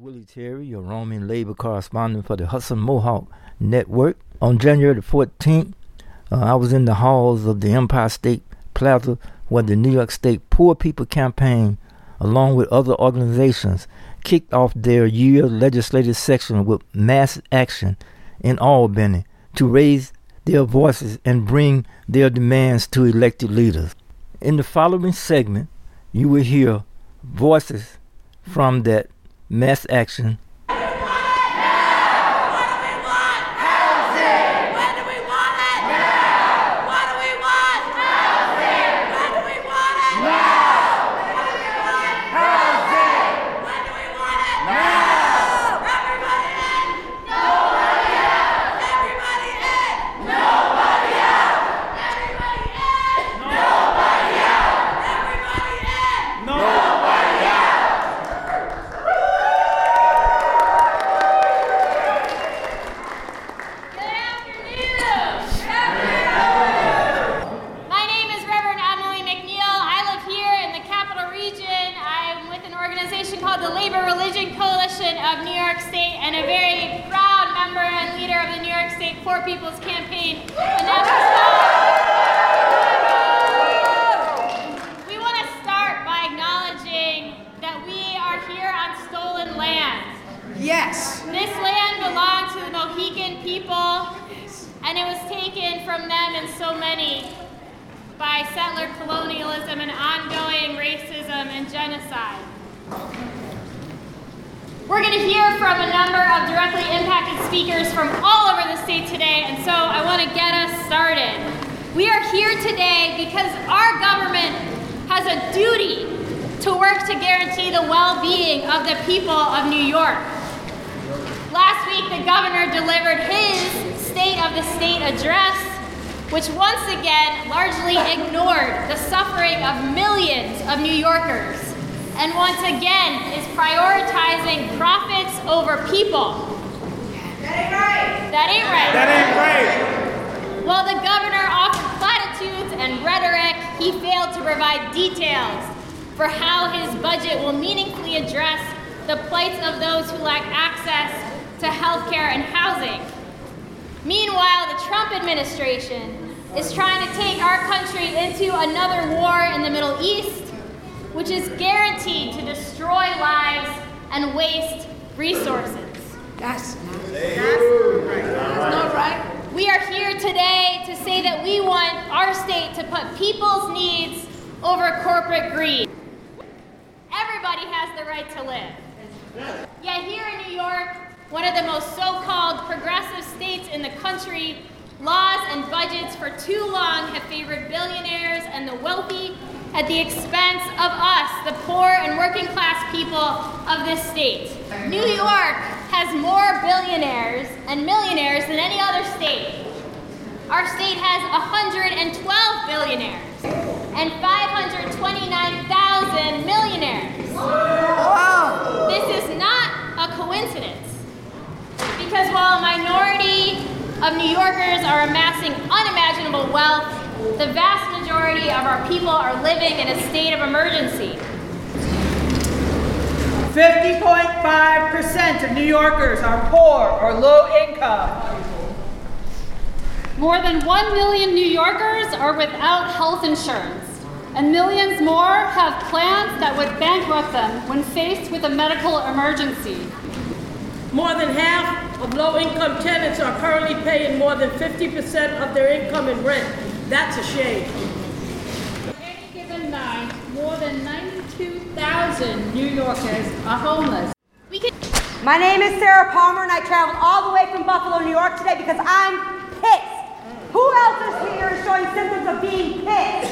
Willie Terry, your roaming labor correspondent for the Hudson Mohawk Network. On January the 14th, I was in the halls of the Empire State Plaza where the New York State Poor People Campaign, along with other organizations, kicked off their year legislative session with mass action in Albany to raise their voices and bring their demands to elected leaders. In the following segment, you will hear voices from that mass action. We're going to hear from a number of directly impacted speakers from all over the state today, and so I want to get us started. We are here today because our government has a duty to work to guarantee the well-being of the people of New York. Last week, the governor delivered his State of the State address, which once again largely ignored the suffering of millions of New Yorkers, and once again is prioritizing profits over people. That ain't right. That ain't right. That ain't right. While the governor offered platitudes and rhetoric, he failed to provide details for how his budget will meaningfully address the plights of those who lack access to health care and housing. Meanwhile, the Trump administration is trying to take our country into another war in the Middle East, which is guaranteed to destroy lives and waste resources. That's not right. We are here today to say that we want our state to put people's needs over corporate greed. Everybody has the right to live. Yet here in New York, one of the most so-called progressive states in the country, laws and budgets for too long have favored billionaires and the wealthy at the expense of us, the poor and working class people of this state. New York has more billionaires and millionaires than any other state. Our state has 112 billionaires and 529,000 millionaires. Wow. This is not a coincidence, because while a minority of New Yorkers are amassing unimaginable wealth, the vast majority of our people are living in a state of emergency. 50.5% of New Yorkers are poor or low income. More than 1 million New Yorkers are without health insurance, and millions more have plans that would bankrupt them when faced with a medical emergency. More than half of low-income tenants are currently paying more than 50% of their income in rent. That's a shame. Any given night, more than 92,000 New Yorkers are homeless. My name is Sarah Palmer, and I traveled all the way from Buffalo, New York today because I'm pissed. Who else is here is showing symptoms of being pissed?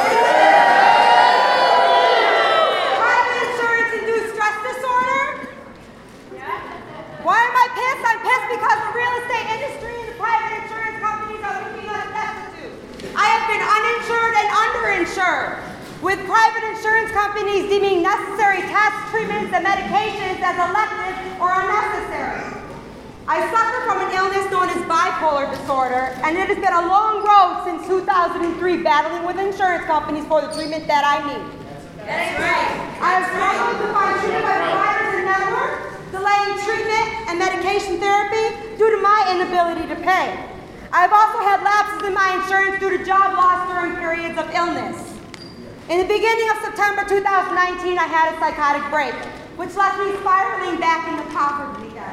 Private insurance-induced stress disorder? Why am I pissed? I'm pissed because the real estate industry and the private insurance companies are looking us destitute. I have been uninsured and underinsured, with private insurance companies deeming necessary tests, treatments, and medications as elective or unnecessary. I suffer from an illness known as bipolar disorder, and it has been a long road since 2003 battling with insurance companies for the treatment that I need. That's right. I have struggled to find treatment by providers and networks. The and medication therapy due to my inability to pay. I've also had lapses in my insurance due to job loss during periods of illness. In the beginning of September 2019, I had a psychotic break, which left me spiraling back into poverty again.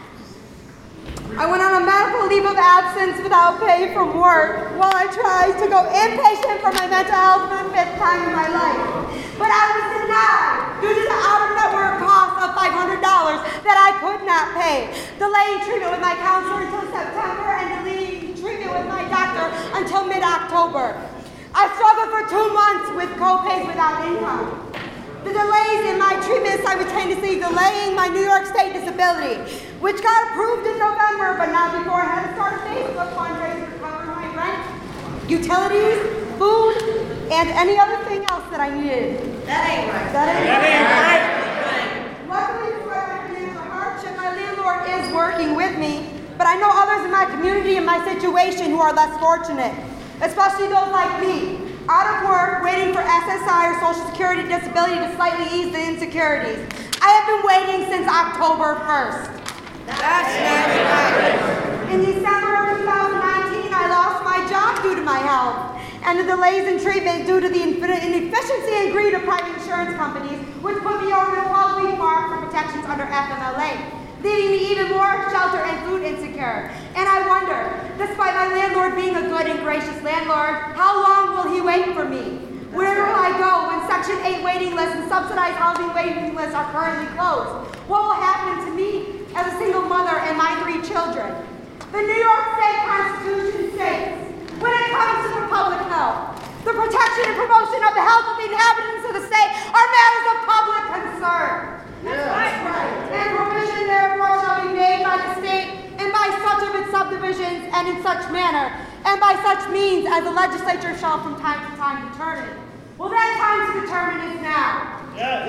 I went on a medical leave of absence without pay from work while I tried to go inpatient for my mental health for the 5th time in my life. But I was denied due to the out-of-network cost of $500 that I could not pay, delaying treatment with my counselor until September and delaying treatment with my doctor until mid-October. I struggled for 2 months with co-pays without income. The delays in my treatment simultaneously delaying my New York State disability, which got approved in November, but not before I had to start a Facebook fundraiser to cover my rent, utilities, food, and any other thing else that I needed. That ain't right. That ain't right. Luckily, despite my financial hardship, my landlord is working with me, but I know others in my community in my situation who are less fortunate, especially those like me, out of work, waiting for SSI or Social Security disability to slightly ease the insecurities. I have been waiting since October 1st. That's not right. In December of 2019, I lost my job due to my health, and the delays in treatment due to the inefficiency and greed of private insurance companies, which put me over the 12-week mark for protections under FMLA, leaving me even more shelter and food insecure. And I wonder, despite my landlord being a good and gracious landlord, how long will he wait for me? Where will I go when Section 8 waiting lists and subsidized housing waiting lists are currently closed? What will happen to me as a single mother and my 3 children? The New York State Constitution states, when it comes to the public health, the protection and promotion of the health of the inhabitants of the state are matters of public concern. That's right. And provision therefore shall be made by the state and by such of its subdivisions and in such manner and by such means as the legislature shall from time to time determine. Well, that time to determine is now.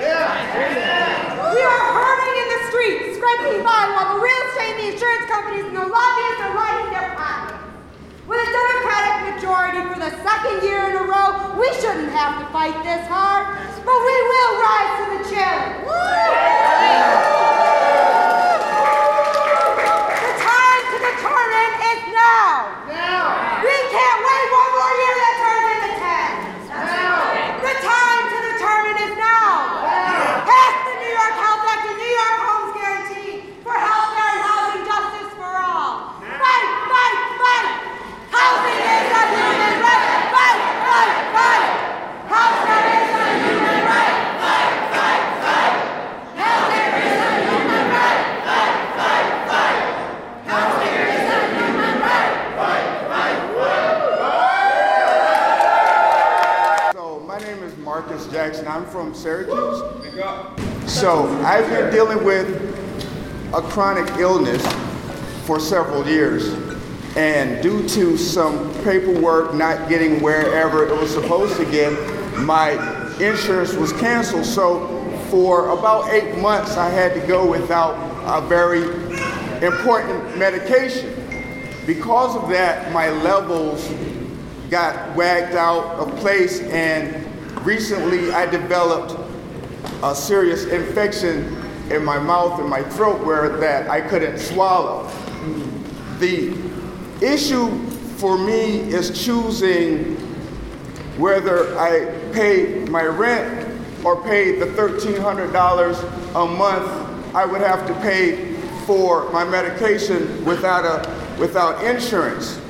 We are hurting in the streets, scraping by while the real estate and the insurance companies and the lobbyists are lining their pockets. With a Democratic majority for the 2nd year in a row, we shouldn't have to fight this hard, but we will rise to the challenge. The time to determine is now. We can't wait 1 more year that turns into 10. The time to determine is now. Pass the New York Health Act and New York Homes Guarantee for health care and housing justice for all. Fight, fight, fight. Housing is a human right. Fight, fight, fight. Healthcare is a human right. Fight, fight, fight. Healthcare is a human right. Fight, fight, fight. Healthcare is a human right. Fight, fight, fight. So my name is Marcus Jackson. I'm from Syracuse. So I've been dealing with a chronic illness for several years. And due to some paperwork not getting wherever it was supposed to get, my insurance was canceled. So for about 8 months, I had to go without a very important medication. Because of that, my levels got wagged out of place, and recently I developed a serious infection in my mouth and my throat that I couldn't swallow. The issue for me is choosing whether I pay my rent or pay the $1,300 a month I would have to pay for my medication without insurance.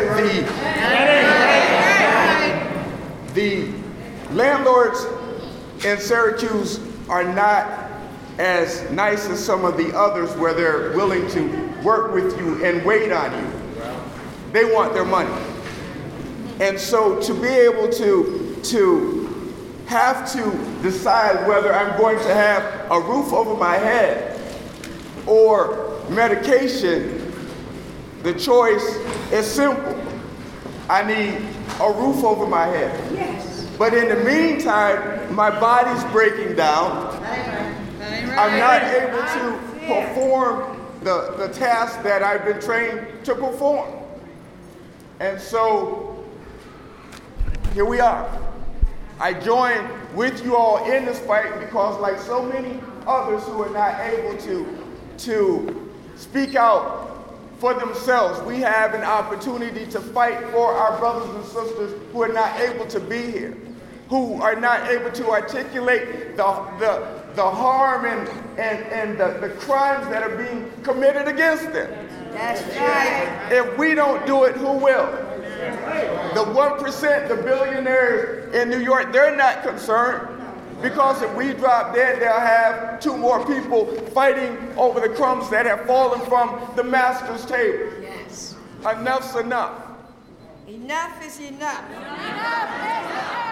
The landlords in Syracuse are not as nice as some of the others where they're willing to work with you and wait on you. They want their money. And so to be able to have to decide whether I'm going to have a roof over my head or medication, the choice is simple. I need a roof over my head. Yes. But in the meantime, my body's breaking down. I'm not able to perform the task that I've been trained to perform. And so, here we are. I join with you all in this fight because, like so many others who are not able to speak out for themselves. We have an opportunity to fight for our brothers and sisters who are not able to be here, who are not able to articulate the harm and the crimes that are being committed against them. That's right. If we don't do it, who will? The 1%, the billionaires in New York, they're not concerned, because if we drop dead, they'll have 2 more people fighting over the crumbs that have fallen from the master's table. Yes. Enough's enough. Enough is enough. Enough is enough.